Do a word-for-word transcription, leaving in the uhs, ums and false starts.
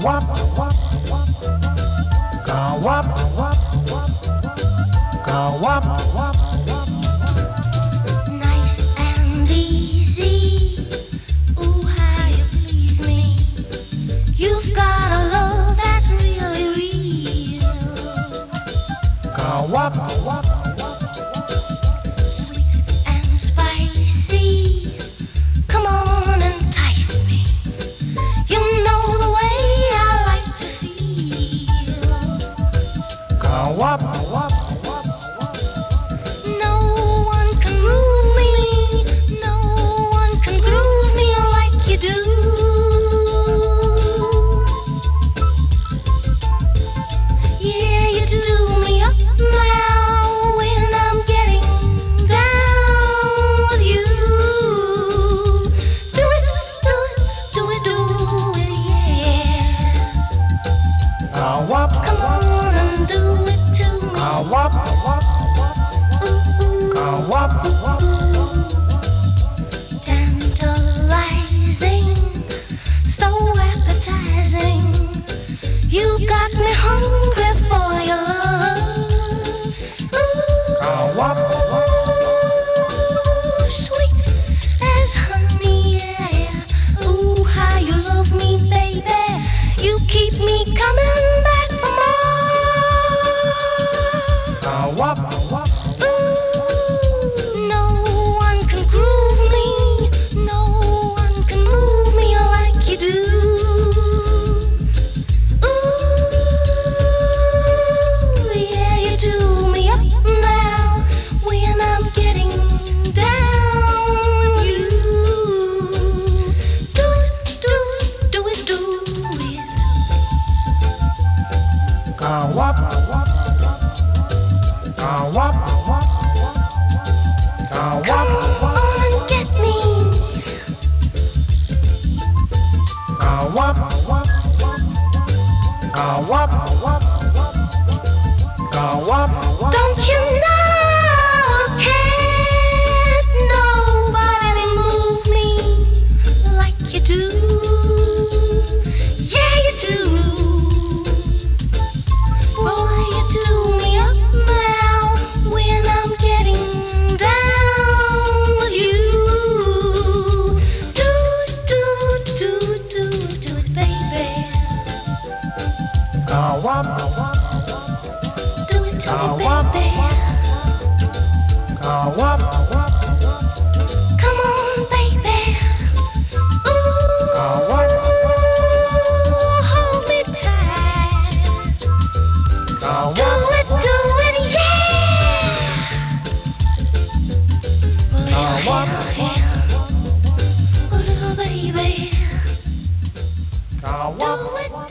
wop, ka wop, ka wop, Nice and easy. Ooh, how you please me. You've got a love that's really real. ka wop, Sweet and spicy. Come on, entice me. You know the way I like to feel. ka wop, No one can move me. No one can groove me like you do. Yeah, you do me up now when I'm getting down with you. Do it, do it, do it, do it, yeah. ka wop, Come on and do it to me. ka wop, ka wop, Tantalizing, so appetizing. You got me hungry for your love. ka wop, Ooh, sweet as honey, yeah. Ooh, how you love me, baby. You keep me coming back for more. ka wop, Ooh, no one can groove me. No one can move me like you do. Ooh, yeah, you do me up now when I'm getting down with you. Do it, do it, do it, do it. ka wop, ka wop, ka Come wop, on and get me. ka wop, ka wop, ka wop, Don't you know, can't nobody move me like you do. Yeah, you do. Boy, you do me up now when I'm getting down with you. Do, do, do, do, do it, baby. ka wop, Do it to ka me, wop, baby. ka wop, Come on, baby. Ooh, ka wop, hold me tight. ka Do wop, it, do it, yeah. ka wop, Oh, little baby. ka Do wop. it,